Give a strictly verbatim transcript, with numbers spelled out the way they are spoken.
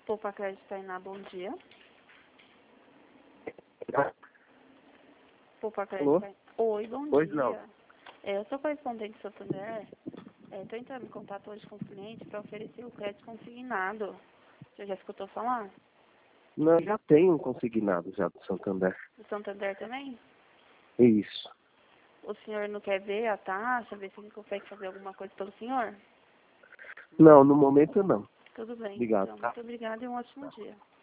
Poupa Crédito Tainá, bom dia. Poupa Crédito Tainá. Oi, bom Pois dia. não. É, eu sou correspondente do Santander. Estou entrando em contato hoje com o cliente para oferecer o crédito consignado. Você já escutou falar? Não, já tem um consignado já do Santander. Do Santander também? Isso. O senhor não quer ver a taxa, ver se ele consegue fazer alguma coisa pelo senhor? Não, no momento não. Tudo bem, Obrigado, então. tá? Muito obrigada e um ótimo dia.